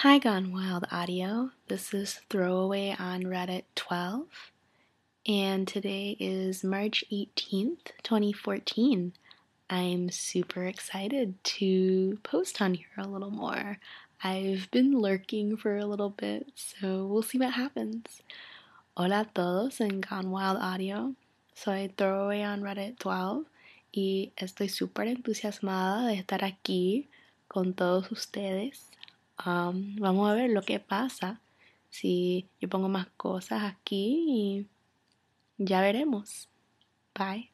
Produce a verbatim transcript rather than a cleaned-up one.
Hi, Gone Wild Audio. This is Throwaway on Reddit twelve, and today is March eighteenth, twenty fourteen. I'm super excited to post on here a little more. I've been lurking for a little bit, so we'll see what happens. Hola a todos en Gone Wild Audio. Soy Throwaway on Reddit twelve y estoy súper entusiasmada de estar aquí con todos ustedes. Um, vamos a ver lo que pasa si yo pongo más cosas aquí y ya veremos. Bye.